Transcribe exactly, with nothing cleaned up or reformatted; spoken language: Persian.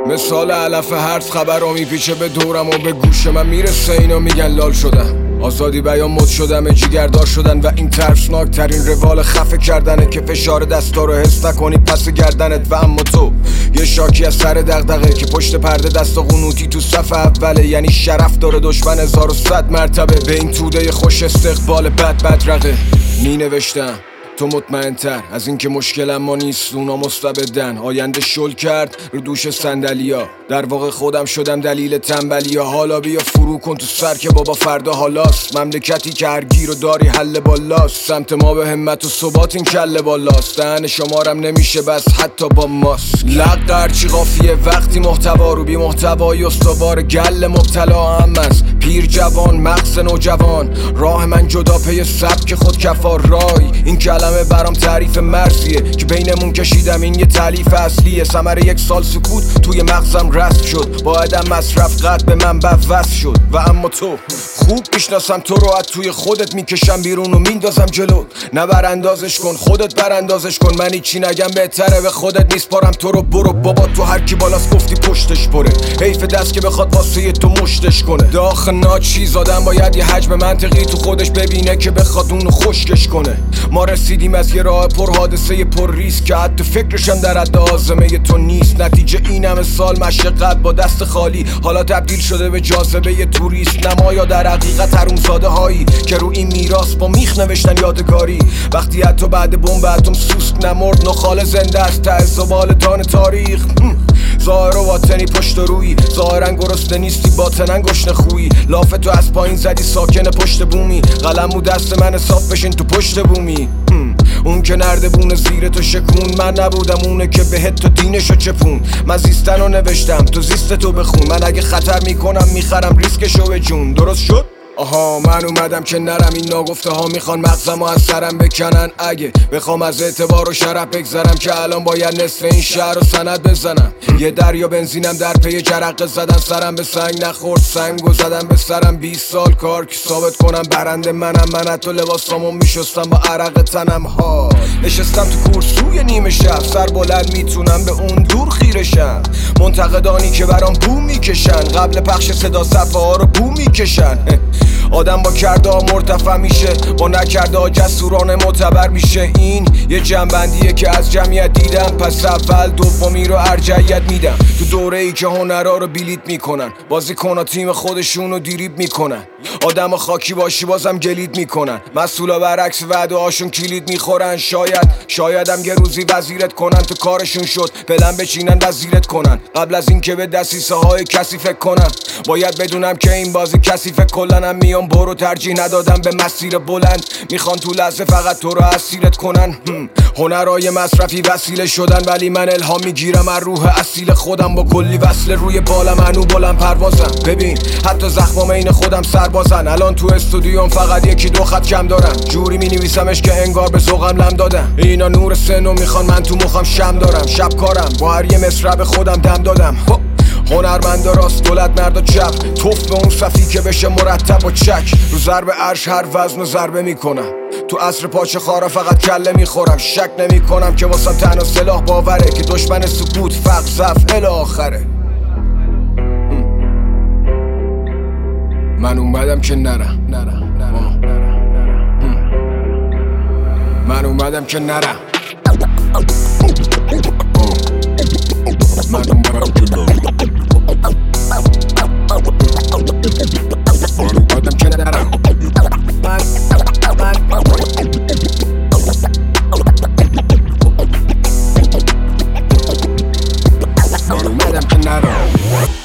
مثال علف هرز خبر رو میپیچه به دورم و به گوش من میرسه اینا میگن لال شدم. آزادی بیان مد شدم، جیگردار شدن و این ترسناک ترین روال خفه کردنه که فشار دستا رو حس نکنی پس گردنت. و اما تو یه شاکی از سر دغدغه که پشت پرده دست و قنوتی تو صف اوله، یعنی شرف داره دشمن هزار و صد مرتبه. به این توده خوش استقبال بد بدرقه می نوشتم تو مطمئن تر از این که مشکلم ما نیست اونا مستبدن. آینده شل کرد رو دوش صندلیا، در واقع خودم شدم دلیل تنبلیا. حالا بیا فرو کن تو سر که بابا فردا حالاست. مملکتی که هر گیر و داری حل بالاست. سمت ما به همت و ثبات این کله بالاست. دهن شمارم نمیشه بس حتی با ماست. لق هرچی قافیه وقتی محتوا رو بی محتوای استوار گل مبتلا هم است. پیر جوان مغز نوجوان راه من جدا پی سبک خود کفار رای. این کلمه برام تعریف مرزیه که بینمون کشیدم، این یه تالیف اصلیه. ثمره یک سال سکوت توی مغزم رست شد، با عدم مصرف قد به منبع وصل شد. و اما تو خوب میشناسم تو رو، از توی خودت میکشم بیرون و میندازم جلو. نه براندازش کن خودت براندازش کن، من هیچی نگم بهتره به خودت میسپارم تو رو. برو بابا تو هر کی بالاست گفتی پشتش پره، حیف دست که بخواد واسه تو مشتش کنه. داخ ناچیز آدم باید یه حجم منطقی تو خودش ببینه که بخواد اونو خشکش کنه. ما رسیدیم از یه راه پر حادثه پر ریسک که حتی فکرشم در حد آزمه تو نیست. نتیجه این همه سال مشقت با دست خالی حالا تبدیل شده به جاذبه یه توریست نما، یا در حقیقت حرومزاده هایی که رو این میراث با میخ نوشتن یادگاری. وقتی حتی بعد بمب اتم سوسک نمرد نخال زنده است ته زبال دان تاریخ. ظاهر و باطنی پشت روی، ظاهرن گرسنه نیستی باطنن گشنه خویی. لاف تو از پایین زدی ساکن پشت بومی، قلمو دست من صاف بشین تو پشت بومی. اون که نردبونه زیر تو شکون، من نبودم اونه که بهت تو دینشو چپون. من زیستن رو نوشتم تو زیست تو بخون، من اگه خطر میکنم میخرم ریسکشو به جون. درست شد؟ آها من اومدم که نرم، این ناگفته ها میخوان مغزمو از سرم بکنن. اگه بخوام از اعتبار و شرف بگذرم که الان باید نصف این شهر رو سند بزنم. یه دریا بنزینم در پی جرقه زدن، سرم به سنگ نخورد سنگو زدم به سرم. بیست سال کار که ثابت کنم برنده منم، من حتی لباسامو میشستم با عرق تنم. ها نشستم تو کورسوی نیمه شب، سر بلند میتونم به اون دور خیرشم. منتقدانی که برام بو میکشن، قبل پخش صدا صفحه ها رو بو میکشن. آدم با کرده ها مرتفع میشه، با نکرده ها جسورانه معتبر میشه. این یه جنبندیه که از جمعیت دیدم، پس اول دومی رو ارجحیت میدم. تو دوره ای که هنرها رو بیلیت میکنن، بازیکن ها تیم خودشون رو دیریب میکنن. آدم خاکی باشی بازم گلید میکنن، مسئولا برعکس وعده هاشون کلید میخورن. شاید شایدم یه روزی وزیرت کنن، تو کارشون شد پلن بچینن وزیرت کنن. قبل از این که به دسیسه های کسی فکر کنم، باید بدونم که این بازی کسی فکر کلنم. میام برو ترجیح ندادم به مسیر بلند، میخوان تو لحظه فقط تو رو اسیرت کنن. هنرهای مصرفی وسیله شدن، ولی من الهام میگیرم از روح اصیل خودم. با کلی وصل روی بالم هنو بلند پروازم. ببین حتی زخمام این خودم سربازن. الان تو استودیوم فقط یکی دو خط کم دارم، جوری می نویسمش که انگار به ذوقم لم دادم. اینا نور سنو میخوان، من تو مخم شم دارم. شب کارم با هر یه مصرع خودم دم دادم. هنرمند راست دولت مرد و چپ، توف به اون صفی که بشه مرتب و چک. رو ضرب عرش هر وزن و ضربه میکنم، تو عصر پاچه خارا فقط کله میخورم. شک نمی کنم که واسم تنها سلاح باوره، که دشمن سکوت فقر ضعف الی آخره. من اومدم که نرم نرم نرم من اومدم که نرم من اومدم که نرم من اومدم که نرم من اومدم که نرم